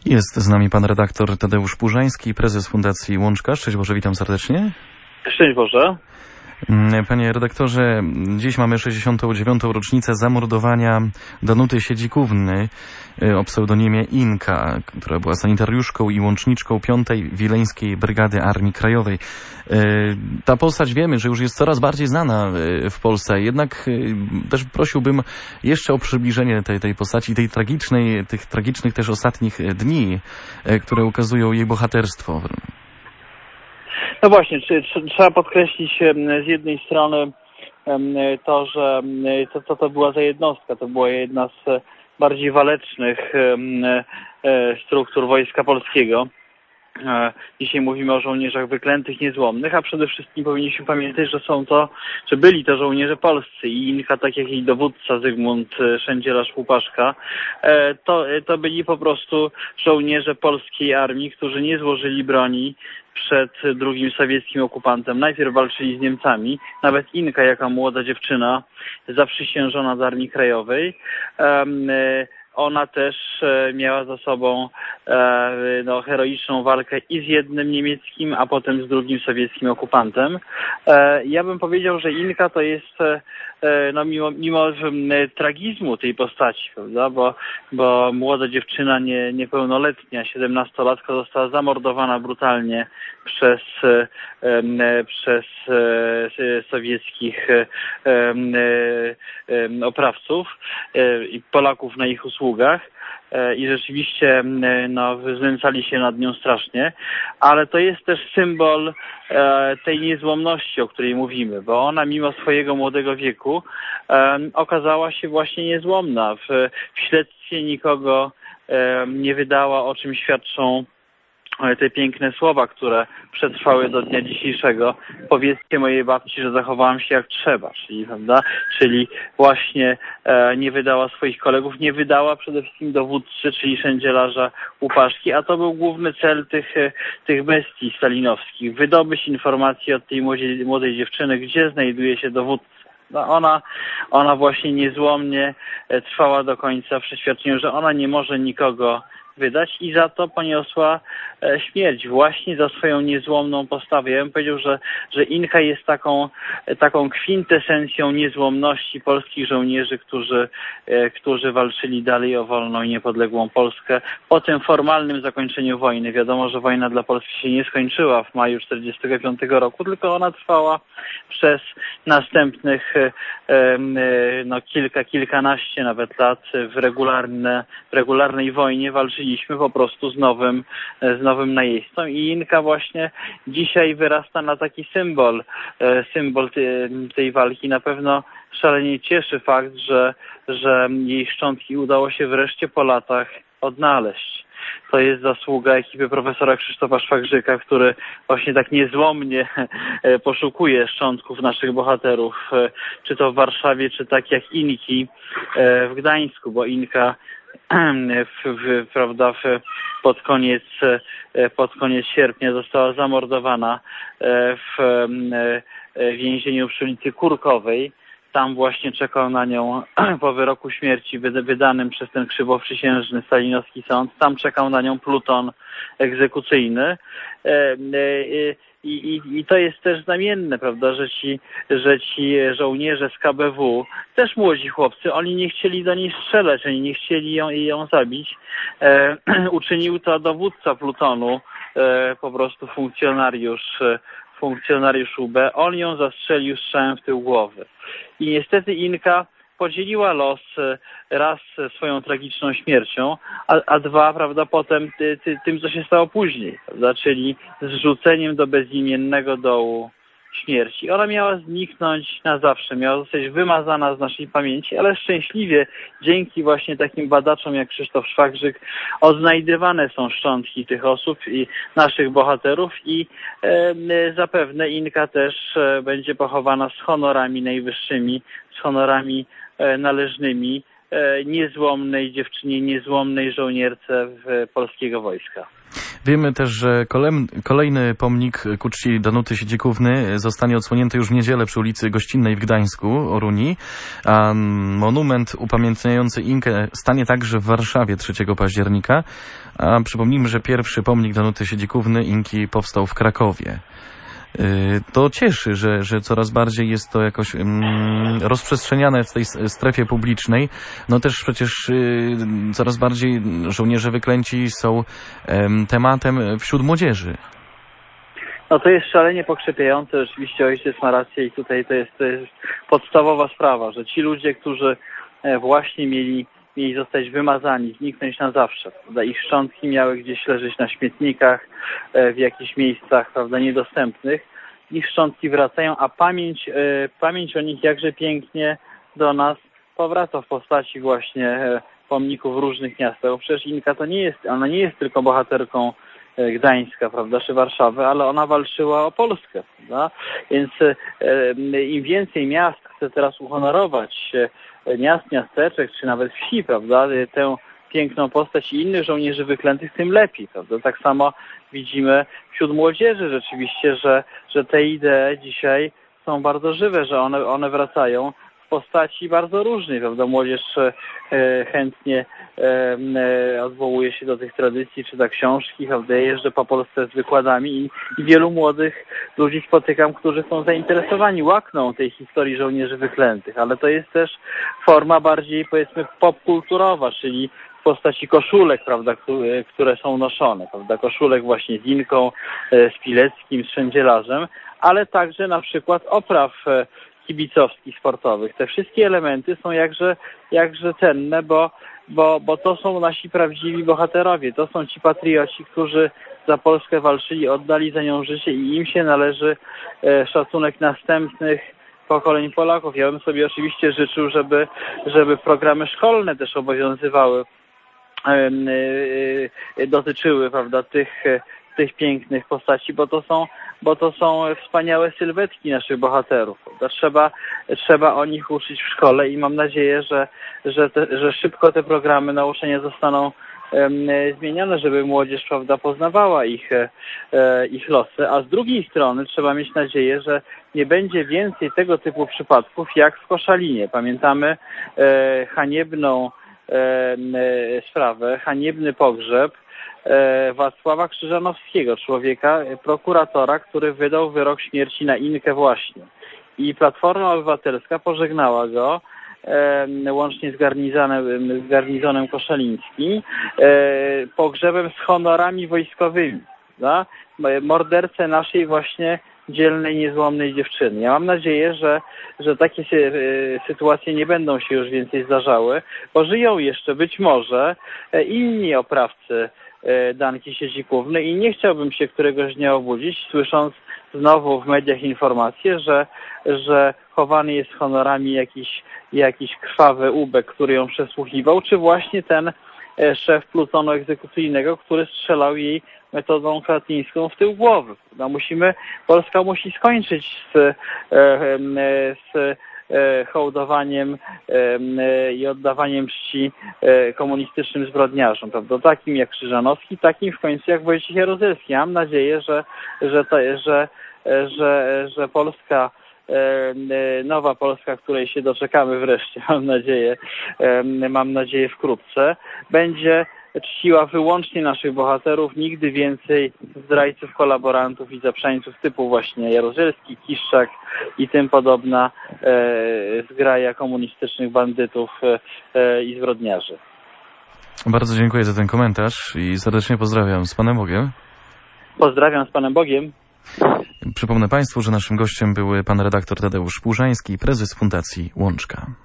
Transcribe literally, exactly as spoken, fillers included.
Jest z nami pan redaktor Tadeusz Purzański, prezes Fundacji Łączka. Szczęść Boże, witam serdecznie. Szczęść Boże. Panie redaktorze, dziś mamy sześćdziesiątą dziewiątą rocznicę zamordowania Danuty Siedzikówny o pseudonimie Inka, która była sanitariuszką i łączniczką piątej Wileńskiej Brygady Armii Krajowej. Ta postać wiemy, że już jest coraz bardziej znana w Polsce, jednak też prosiłbym jeszcze o przybliżenie tej, tej postaci, tej tragicznej, tych tragicznych też ostatnich dni, które ukazują jej bohaterstwo. No właśnie, czy, czy, trzeba podkreślić z jednej strony to, że to, to, to była za jednostka, to była jedna z bardziej walecznych struktur Wojska Polskiego. Dzisiaj mówimy o żołnierzach wyklętych, niezłomnych, a przede wszystkim powinniśmy pamiętać, że są to, że byli to żołnierze polscy i Inka, tak jak jej dowódca Zygmunt Szendzielarz-Łupaszka, to, to byli po prostu żołnierze polskiej armii, którzy nie złożyli broni przed drugim sowieckim okupantem. Najpierw walczyli z Niemcami. Nawet Inka, jaka młoda dziewczyna, zaprzysiężona do Armii Krajowej, ona też miała za sobą no, heroiczną walkę i z jednym niemieckim, a potem z drugim sowieckim okupantem. Ja bym powiedział, że Inka to jest no, mimo, mimo tragizmu tej postaci, prawda? Bo, bo młoda dziewczyna, nie, niepełnoletnia, siedemnastolatka, została zamordowana brutalnie przez, przez sowieckich oprawców i Polaków na ich usługach. I rzeczywiście no, znęcali się nad nią strasznie, ale to jest też symbol e, tej niezłomności, o której mówimy, bo ona mimo swojego młodego wieku e, okazała się właśnie niezłomna. W, w śledztwie nikogo e, nie wydała, o czym świadczą te piękne słowa, które przetrwały do dnia dzisiejszego. Powiedzcie mojej babci, że zachowałam się jak trzeba, czyli, prawda? Czyli właśnie e, nie wydała swoich kolegów, nie wydała przede wszystkim dowódcy, czyli Szendzielarza Łupaszki, a to był główny cel tych, tych bestii stalinowskich. Wydobyć informacje od tej młodej, młodej dziewczyny, gdzie znajduje się dowódca. No ona, ona właśnie niezłomnie trwała do końca w przeświadczeniu, że ona nie może nikogo wydać i za to poniosła śmierć właśnie za swoją niezłomną postawę. Ja bym powiedział, że, że Inka jest taką, taką kwintesencją niezłomności polskich żołnierzy, którzy, którzy walczyli dalej o wolną i niepodległą Polskę. Po tym formalnym zakończeniu wojny, wiadomo, że wojna dla Polski się nie skończyła w maju czterdziestego piątego roku, tylko ona trwała przez następnych no, kilka, kilkanaście nawet lat w, regularne, w regularnej wojnie walczyliśmy po prostu z nowym, z nowym najeźdźcą i Inka właśnie dzisiaj wyrasta na taki symbol, symbol tej walki. Na pewno szalenie cieszy fakt, że, że jej szczątki udało się wreszcie po latach odnaleźć. To jest zasługa ekipy profesora Krzysztofa Szwagrzyka, który właśnie tak niezłomnie poszukuje szczątków naszych bohaterów, czy to w Warszawie, czy tak jak Inki w Gdańsku, bo Inka w, w, prawda, w, pod koniec pod koniec sierpnia została zamordowana w więzieniu przy ulicy Kurkowej. Tam właśnie czekał na nią po wyroku śmierci wydanym przez ten krzywoprzysiężny stalinowski sąd. Tam czekał na nią pluton egzekucyjny. I, i, I to jest też znamienne, prawda, że ci, że ci żołnierze z K B W, też młodzi chłopcy, oni nie chcieli do niej strzelać, oni nie chcieli ją, ją zabić. E, uczynił to dowódca plutonu, e, po prostu funkcjonariusz, funkcjonariusz U B. On ją zastrzelił strzałem w tył głowy. I niestety Inka podzieliła los raz swoją tragiczną śmiercią, a, a dwa, prawda, potem ty, ty, tym, co się stało później, prawda, czyli zrzuceniem do bezimiennego dołu śmierci. Ona miała zniknąć na zawsze, miała zostać wymazana z naszej pamięci, ale szczęśliwie dzięki właśnie takim badaczom jak Krzysztof Szwagrzyk odnajdywane są szczątki tych osób i naszych bohaterów i e, zapewne Inka też e, będzie pochowana z honorami najwyższymi, z honorami e, należnymi e, niezłomnej dziewczynie, niezłomnej żołnierce w polskiego wojska. Wiemy też, że kolejny pomnik ku czci Danuty Siedzikówny zostanie odsłonięty już w niedzielę przy ulicy Gościnnej w Gdańsku, Oruni, a monument upamiętniający Inkę stanie także w Warszawie trzeciego października, a przypomnijmy, że pierwszy pomnik Danuty Siedzikówny Inki powstał w Krakowie. To cieszy, że, że coraz bardziej jest to jakoś um, rozprzestrzeniane w tej strefie publicznej. No też przecież y, coraz bardziej żołnierze wyklęci są um, tematem wśród młodzieży. No to jest szalenie pokrzepiające. Rzeczywiście ojciec ma rację i tutaj to jest, to jest podstawowa sprawa, że ci ludzie, którzy właśnie mieli mieli zostać wymazani, zniknąć na zawsze, prawda? Ich szczątki miały gdzieś leżeć na śmietnikach, w jakichś miejscach, prawda, niedostępnych. Ich szczątki wracają, a pamięć, pamięć o nich jakże pięknie do nas powraca w postaci właśnie pomników w różnych miastach. Bo przecież Inka to nie jest, ona nie jest tylko bohaterką Gdańska, prawda, czy Warszawy, ale ona walczyła o Polskę, prawda? Więc e, im więcej miast chce teraz uhonorować, e, miast, miasteczek, czy nawet wsi, prawda, tę piękną postać i innych żołnierzy wyklętych, tym lepiej, prawda? Tak samo widzimy wśród młodzieży rzeczywiście, że, że te idee dzisiaj są bardzo żywe, że one, one wracają w postaci bardzo różnej, prawda? Młodzież e, chętnie e, odwołuje się do tych tradycji, czyta książki, prawda? Ja jeżdżę po Polsce z wykładami i, i wielu młodych ludzi spotykam, którzy są zainteresowani, łakną tej historii żołnierzy wyklętych, ale to jest też forma bardziej, powiedzmy, popkulturowa, czyli w postaci koszulek, prawda, które, które są noszone, prawda? Koszulek właśnie z Inką, e, z Pileckim, z Szędzielarzem, ale także na przykład opraw e, kibicowskich, sportowych. Te wszystkie elementy są jakże, jakże cenne, bo, bo, bo to są nasi prawdziwi bohaterowie. To są ci patrioci, którzy za Polskę walczyli, oddali za nią życie i im się należy e, szacunek następnych pokoleń Polaków. Ja bym sobie oczywiście życzył, żeby, żeby programy szkolne też obowiązywały, e, e, dotyczyły, prawda, tych tych pięknych postaci, bo to są, bo to są wspaniałe sylwetki naszych bohaterów. Trzeba, trzeba o nich uczyć w szkole i mam nadzieję, że, że, te, że szybko te programy nauczania zostaną um, zmienione, żeby młodzież, prawda, poznawała ich, e, ich losy, a z drugiej strony trzeba mieć nadzieję, że nie będzie więcej tego typu przypadków jak w Koszalinie. Pamiętamy e, haniebną e, sprawę, haniebny pogrzeb Wacława Krzyżanowskiego, człowieka, prokuratora, który wydał wyrok śmierci na Inkę właśnie. I Platforma Obywatelska pożegnała go e, łącznie z garnizonem, z garnizonem koszalińskim e, pogrzebem z honorami wojskowymi. Da? Mordercę naszej właśnie dzielnej, niezłomnej dziewczyny. Ja mam nadzieję, że, że takie sy sytuacje nie będą się już więcej zdarzały, bo żyją jeszcze być może inni oprawcy Danki Siedzikówny i nie chciałbym się któregoś dnia obudzić, słysząc znowu w mediach informacje, że, że chowany jest honorami jakiś, jakiś krwawy ubek, który ją przesłuchiwał, czy właśnie ten szef plutonu egzekucyjnego, który strzelał jej metodą katyńską w tył głowy. No musimy, Polska musi skończyć z, z hołdowaniem i oddawaniem czci komunistycznym zbrodniarzom, prawda? Takim jak Krzyżanowski, takim w końcu jak Wojciech Jaruzelski. Ja mam nadzieję, że, że, to, że, że, że Polska, nowa Polska, której się doczekamy wreszcie, mam nadzieję, mam nadzieję wkrótce, będzie czciła wyłącznie naszych bohaterów, nigdy więcej zdrajców, kolaborantów i zaprzańców typu właśnie Jaruzelski, Kiszczak i tym podobna e, zgraja komunistycznych bandytów e, i zbrodniarzy. Bardzo dziękuję za ten komentarz i serdecznie pozdrawiam. Z Panem Bogiem. Pozdrawiam z Panem Bogiem. Przypomnę Państwu, że naszym gościem był pan redaktor Tadeusz Płużański, prezes Fundacji Łączka.